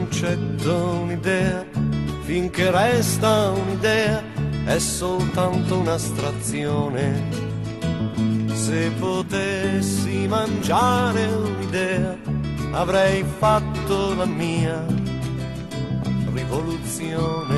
concetto, un'idea, finché resta un'idea, è soltanto un'astrazione. Se potessi mangiare un'idea, avrei fatto la mia rivoluzione.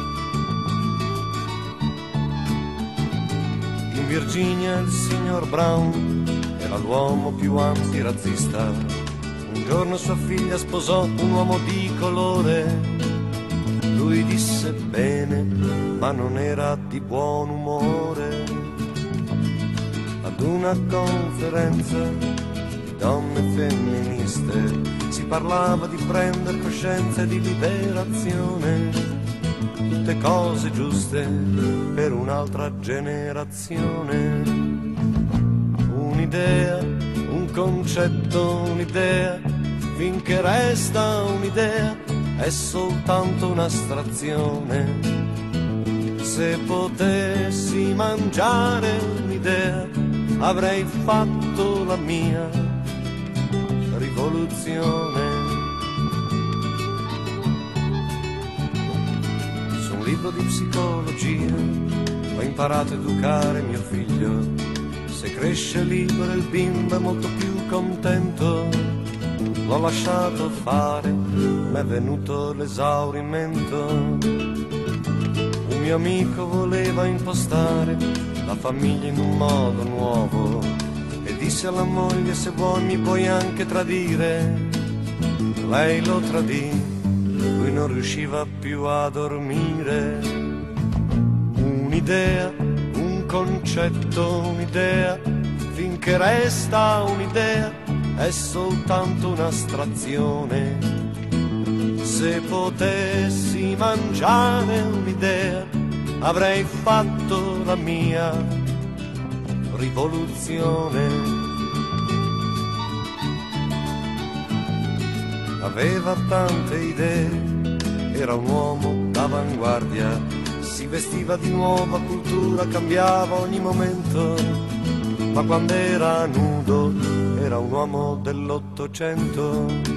In Virginia il signor Brown era l'uomo più antirazzista. Un giorno sua figlia sposò un uomo di colore. Lui disse bene, ma non era di buon umore. Ad una conferenza di donne femministe si parlava di prendere coscienza e di liberazione, tutte cose giuste per un'altra generazione. Un'idea, un concetto, un'idea, finché resta un'idea, è soltanto un'astrazione. Se potessi mangiare un'idea, avrei fatto la mia rivoluzione. Su un libro di psicologia ho imparato a educare mio figlio. Se cresce libero il bimbo è molto più contento. L'ho lasciato fare, m'è venuto l'esaurimento. Un mio amico voleva impostare la famiglia in un modo nuovo e disse alla moglie: se vuoi mi puoi anche tradire. Lei lo tradì, lui non riusciva più a dormire. Un'idea, un concetto, un'idea, finché resta un'idea, è soltanto un'astrazione. Se potessi mangiare un'idea, avrei fatto la mia rivoluzione. Aveva tante idee, era un uomo d'avanguardia, si vestiva di nuova cultura, cambiava ogni momento, ma quando era nudo era un uomo dell'800.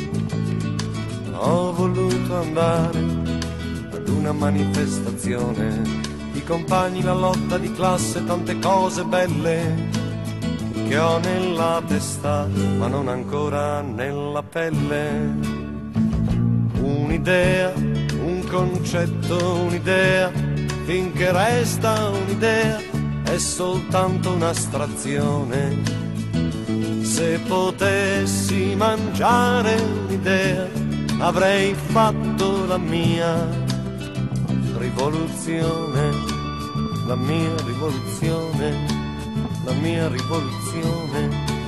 Ho voluto andare ad una manifestazione, i compagni, la lotta di classe, tante cose belle che ho nella testa ma non ancora nella pelle. Un'idea, un concetto, un'idea, finché resta un'idea, è soltanto un'astrazione. Se potessi mangiare un'idea, avrei fatto la mia rivoluzione, la mia rivoluzione, la mia rivoluzione.